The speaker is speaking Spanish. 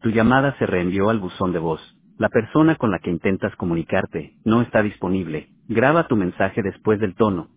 Tu llamada se reenvió al buzón de voz. La persona con la que intentas comunicarte no está disponible. Graba tu mensaje después del tono.